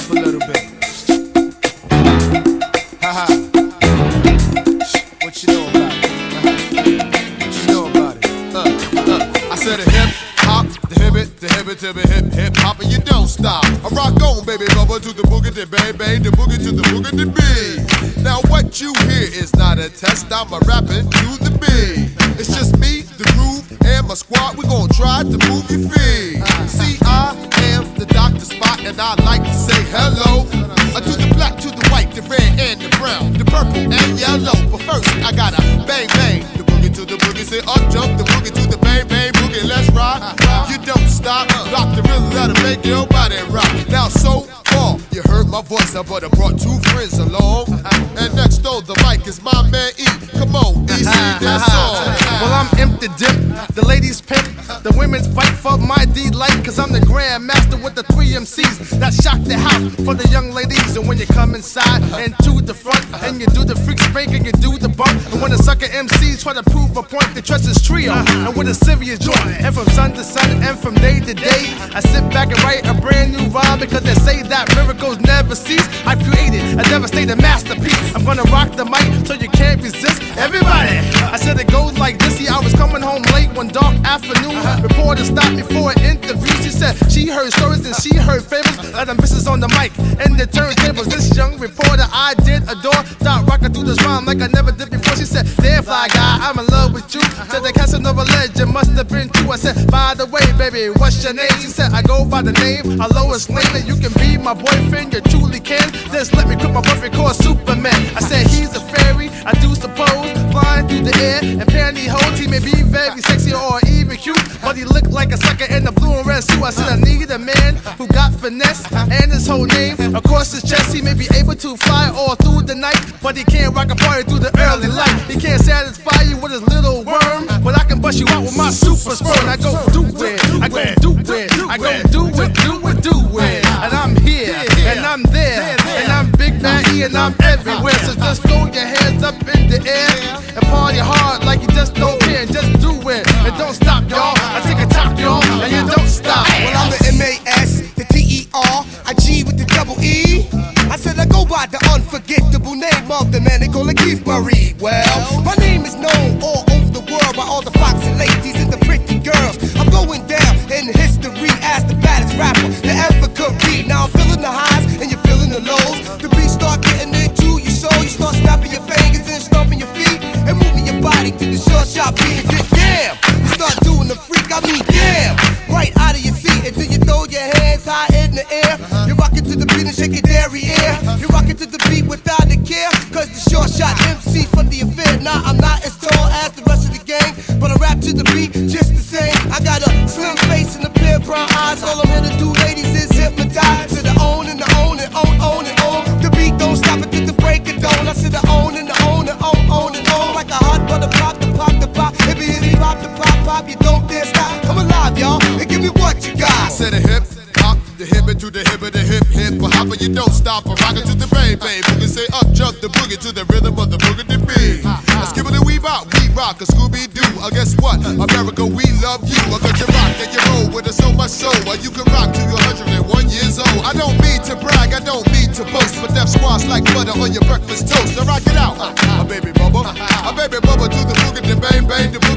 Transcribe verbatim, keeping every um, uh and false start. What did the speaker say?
up a little bit. Haha. What you know about it? Uh-huh. What you know about it? Uh, uh. I said a hip hop, the hibbit, the hibbit, to the hip hip hop, and you don't stop. I rock on, baby, bubba, to the boogie, the bang bang, the boogie to the boogie, the beat. Now what you hear is not a test. I'm a rapping to the beat. It's just me, the groove, and my squad. We gon' try to move your feet. See, I am the Doctor Spot, and I like to say hello. I do the black to the white, the red and the brown, the purple and yellow. But first, I gotta bang bang, the boogie to the boogie, say up jump, the boogie to the bang bang boogie. Let's rock. You don't stop, rock the rhythm that'll make your body rock. Now so far, you heard my voice, but I brought two friends along. And next door the mic is my man E. Come on, E C that song. Well, I'm imp the dip, the ladies pimp, the women's fight for my D-Light, cause I'm the grand master with the three M Cs that shock the house for the young ladies. And when you come inside and to the front, and you do the freak spank and you do the bump, and when the sucker M Cs try to prove a point, they trust this trio, and with a serious joint, and from sun to sun, and from day to day, I sit back and write a brand new rhyme, because they say that miracles never cease. I created a devastating masterpiece. I'm gonna rock the mic so you can't resist. Everybody, I said it goes like this. See, I was coming home late one dark afternoon. Reporter stopped me for an interview. She said she heard stories and she heard fables of the missus on the mic and the turntables. This young reporter I did adore. Start rocking through this rhyme like I never did before. She said, damn fly guy, I'm in love with you. Said the Casanova legend must have been true. I said, by the way, baby, what's your name? She said, I go by the name of Lois Lane, and you can be my boyfriend, you truly can. Just let me quit my boyfriend called Superman. I said, he's a fairy, I do suppose, flying through the air and pantyhose. He may be very sexy or even cute, but he looked like a sucker in a blue and red suit. I said, I need a man who got finesse and his whole name across his chest. He may be able to fly all through the night, but he can't rock a party through the early light. He can't satisfy you with his little worm, but I can bust you out with my super sperm. I go do it, I go do it, I go do it, do it, do it. And I'm here, and I'm there, and I'm Big Bad E, and I'm everywhere. So just throw your hands up in the air and party hard like you just don't care. And just do it, and don't stop, y'all. I take a top, y'all, and you don't stop. Well, I'm the M A S, the T E R, I G with the double E. I said I go by the unforgettable name of the man they call it Keith Murray. Well, my name is known all over the world by all the foxy ladies and the pretty girls. I'm going down in history as the baddest rapper that ever could be. Now I'm feeling the highs and you're feeling the lows. The beat start getting into your soul. You start snapping your fingers and stomping your feet and moving your body to the short shot beat and get damn. You start doing the freak, I mean damn. Right out of your seat until you throw your hands high in the air. You're rocking to the beat and shake your derriere. You're rocking to the beat without a care, cause the short shot M C from the affair. Now I'm not as tall as the rest of the gang, but I rap to the beat just the same. I got a slim face and a pair of brown eyes. All I'm here to do, ladies, is hypnotize. To the own and the own and own, own and own. The beat don't stop until the break of dawn. I said the own and the own and own, own and own. Like a hot butter pop, the pop, the pop. Hippie, hippie, pop, the pop, pop. You don't dare stop. Come alive, y'all, and give me what you got. I said a hip hop, the hip to the hip, the hip hip, but hopper you don't stop. I'm rocking to the bang bang. Boogie say up jump the boogie to the rhythm of the boogie to beat. Let's give it a wee rock, we rock a Scooby Doo. I guess what? America, we love you. I got you rock and you roll with us so much so. You can rock till you're one hundred one years old. I don't mean to brag, I don't mean to boast, but that squash like butter on your breakfast toast. Now rock it out, a baby bubba, a baby bubba to the boogie to bang bang. The